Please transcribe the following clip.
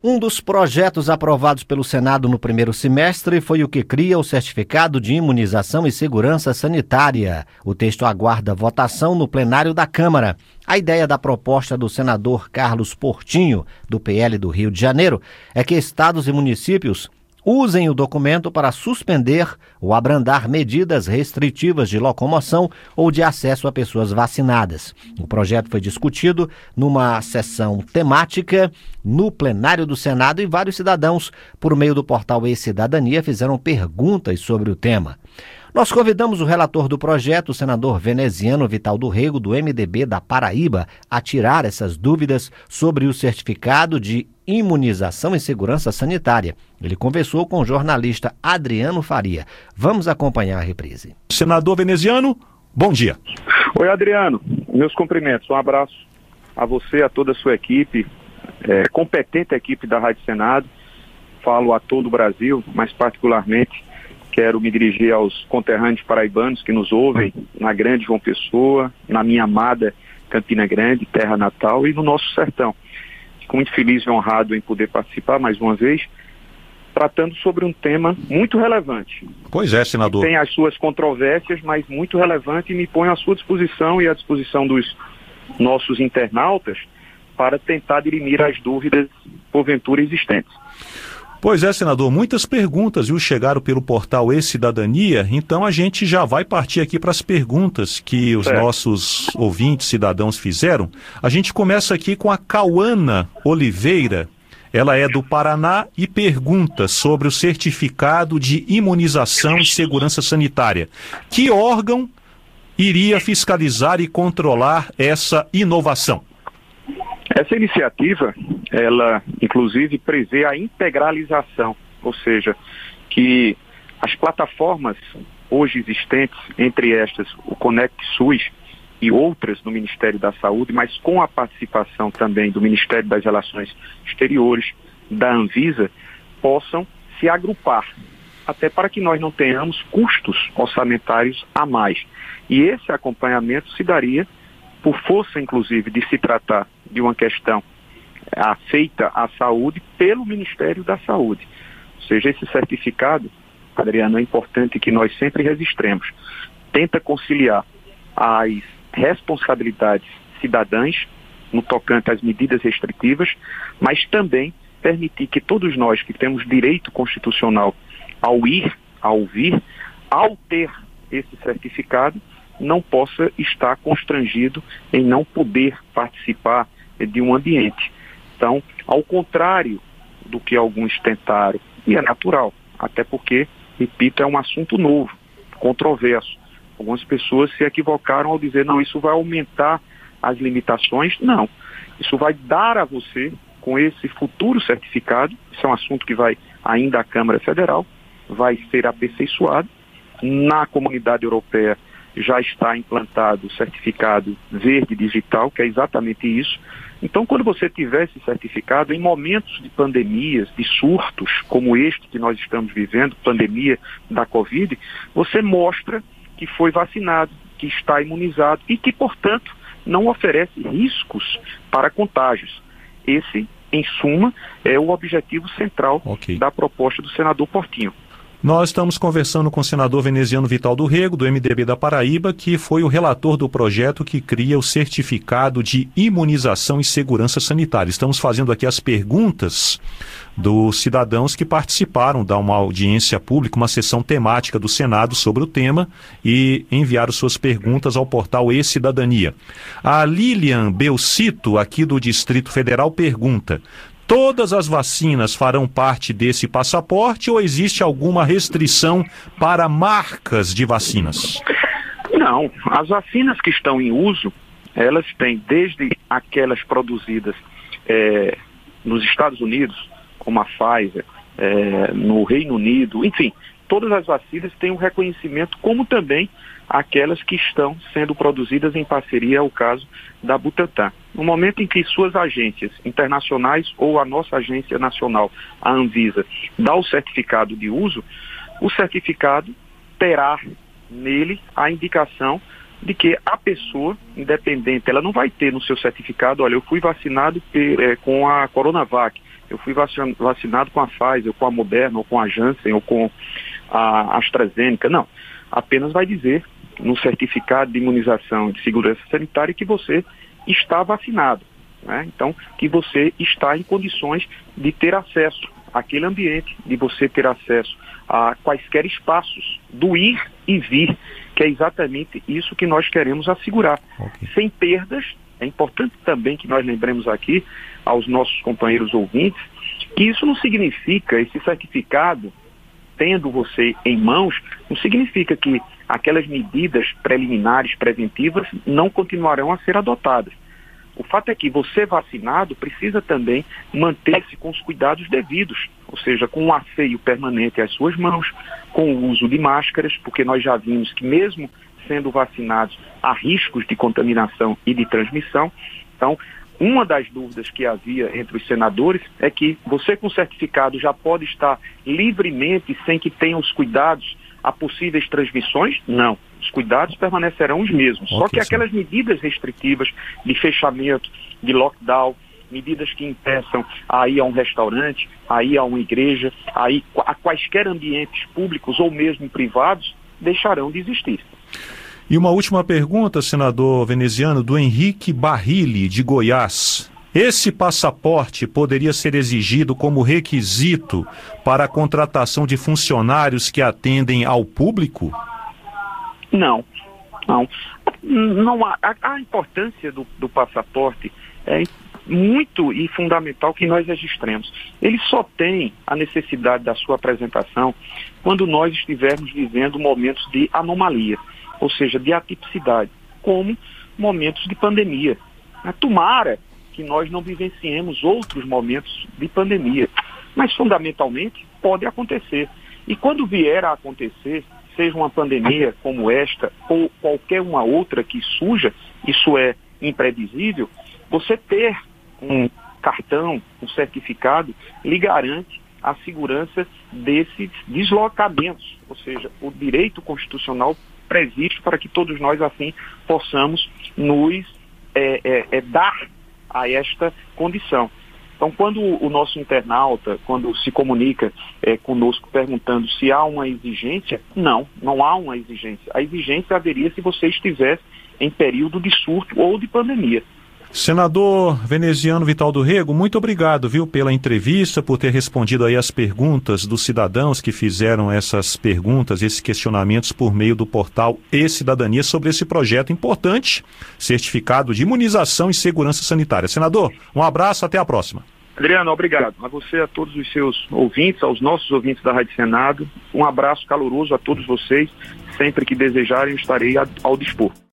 Um dos projetos aprovados pelo Senado no primeiro semestre foi o que cria o Certificado de Imunização e Segurança Sanitária. O texto aguarda votação no plenário da Câmara. A ideia da proposta do senador Carlos Portinho, do PL do Rio de Janeiro, é que estados e municípios usem o documento para suspender ou abrandar medidas restritivas de locomoção ou de acesso a pessoas vacinadas. O projeto foi discutido numa sessão temática no plenário do Senado e vários cidadãos, por meio do portal E-Cidadania, fizeram perguntas sobre o tema. Nós convidamos o relator do projeto, o senador veneziano Vital do Rego, do MDB da Paraíba, a tirar essas dúvidas sobre o certificado de imunização e segurança sanitária. Ele conversou com o jornalista Adriano Faria. Vamos acompanhar a reprise. Senador veneziano, bom dia. Oi, Adriano. Meus cumprimentos. Um abraço a você, a toda a sua equipe, competente equipe da Rádio Senado. Falo a todo o Brasil, mas particularmente quero me dirigir aos conterrâneos paraibanos que nos ouvem na grande João Pessoa, na minha amada Campina Grande, terra natal, e no nosso sertão. Fico muito feliz e honrado em poder participar mais uma vez, tratando sobre um tema muito relevante. Pois é, senador. Tem as suas controvérsias, mas muito relevante, e me ponho à sua disposição e à disposição dos nossos internautas para tentar dirimir as dúvidas porventura existentes. Pois é, senador, muitas perguntas chegaram pelo portal E-Cidadania, então a gente já vai partir aqui para as perguntas que os nossos ouvintes, cidadãos fizeram. A gente começa aqui com a Cauana Oliveira, ela é do Paraná e pergunta sobre o certificado de imunização e segurança sanitária. Que órgão iria fiscalizar e controlar essa inovação? Essa iniciativa, ela inclusive prevê a integralização, ou seja, que as plataformas hoje existentes, entre estas o Conect SUS e outras no Ministério da Saúde, mas com a participação também do Ministério das Relações Exteriores, da Anvisa, possam se agrupar, até para que nós não tenhamos custos orçamentários a mais. E esse acompanhamento se daria por força, inclusive, de se tratar de uma questão afeita à saúde pelo Ministério da Saúde. Ou seja, esse certificado, Adriano, é importante que nós sempre registremos. Tenta conciliar as responsabilidades cidadãs no tocante às medidas restritivas, mas também permitir que todos nós que temos direito constitucional ao ir, ao vir, ao ter esse certificado, não possa estar constrangido em não poder participar de um ambiente. Então, ao contrário do que alguns tentaram, e é natural, até porque, repito, é um assunto novo, controverso. Algumas pessoas se equivocaram ao dizer, não, isso vai aumentar as limitações. Não, isso vai dar a você, com esse futuro certificado, isso é um assunto que vai ainda à Câmara Federal, vai ser aperfeiçoado. Na Comunidade Europeia já está implantado o certificado verde digital, que é exatamente isso. Então, quando você tiver esse certificado, em momentos de pandemias, de surtos, como este que nós estamos vivendo, pandemia da Covid, você mostra que foi vacinado, que está imunizado e que, portanto, não oferece riscos para contágios. Esse, em suma, é o objetivo central da proposta do senador Portinho. Nós estamos conversando com o senador veneziano Vital do Rego, do MDB da Paraíba, que foi o relator do projeto que cria o certificado de imunização e segurança sanitária. Estamos fazendo aqui as perguntas dos cidadãos que participaram de uma audiência pública, uma sessão temática do Senado sobre o tema e enviaram suas perguntas ao portal E-Cidadania. A Lilian Belcito, aqui do Distrito Federal, pergunta: todas as vacinas farão parte desse passaporte ou existe alguma restrição para marcas de vacinas? Não, as vacinas que estão em uso, elas têm desde aquelas produzidas nos Estados Unidos, como a Pfizer, no Reino Unido, enfim, todas as vacinas têm um reconhecimento, como também aquelas que estão sendo produzidas em parceria, ao caso da Butantan. No momento em que suas agências internacionais ou a nossa agência nacional, a Anvisa, dá o certificado de uso, o certificado terá nele a indicação de que a pessoa, independente, ela não vai ter no seu certificado, olha, eu fui vacinado com a Coronavac, eu fui vacinado com a Pfizer, ou com a Moderna, ou com a Janssen, ou com a AstraZeneca. Não, apenas vai dizer no certificado de imunização de segurança sanitária que você está vacinado, né? Então, que você está em condições de ter acesso àquele ambiente, de você ter acesso a quaisquer espaços do ir e vir, que é exatamente isso que nós queremos assegurar. Okay. Sem perdas. É importante também que nós lembremos aqui aos nossos companheiros ouvintes que isso não significa, esse certificado, tendo você em mãos, não significa que aquelas medidas preliminares, preventivas, não continuarão a ser adotadas. O fato é que você vacinado precisa também manter-se com os cuidados devidos, ou seja, com um asseio permanente às suas mãos, com o uso de máscaras, porque nós já vimos que mesmo sendo vacinados há riscos de contaminação e de transmissão. Então, uma das dúvidas que havia entre os senadores é que você com certificado já pode estar livremente sem que tenha os cuidados a possíveis transmissões? Não. Os cuidados permanecerão os mesmos. Só que aquelas medidas restritivas de fechamento, de lockdown, medidas que impeçam a ir a um restaurante, a ir a uma igreja, a ir a quaisquer ambientes públicos ou mesmo privados, deixarão de existir. E uma última pergunta, senador veneziano, do Henrique Barrilli, de Goiás. Esse passaporte poderia ser exigido como requisito para a contratação de funcionários que atendem ao público? Não. A importância do passaporte é muito e fundamental que nós registremos. Ele só tem a necessidade da sua apresentação quando nós estivermos vivendo momentos de anomalia, ou seja, de atipicidade, como momentos de pandemia. Tomara que nós não vivenciemos outros momentos de pandemia, mas fundamentalmente pode acontecer. E quando vier a acontecer, seja uma pandemia como esta ou qualquer uma outra que surja, isso é imprevisível, você ter um cartão, um certificado, lhe garante a segurança desses deslocamentos, ou seja, o direito constitucional previsto para que todos nós assim possamos nos dar a esta condição. Então, quando o nosso internauta, quando se comunica conosco perguntando se há uma exigência, não há uma exigência. A exigência haveria se você estivesse em período de surto ou de pandemia. Senador veneziano Vital do Rego, muito obrigado, pela entrevista, por ter respondido aí as perguntas dos cidadãos que fizeram essas perguntas, esses questionamentos por meio do portal E-Cidadania sobre esse projeto importante, certificado de imunização e segurança sanitária. Senador, um abraço, até a próxima. Adriano, obrigado. A você, a todos os seus ouvintes, aos nossos ouvintes da Rádio Senado, um abraço caloroso a todos vocês. Sempre que desejarem, estarei ao dispor.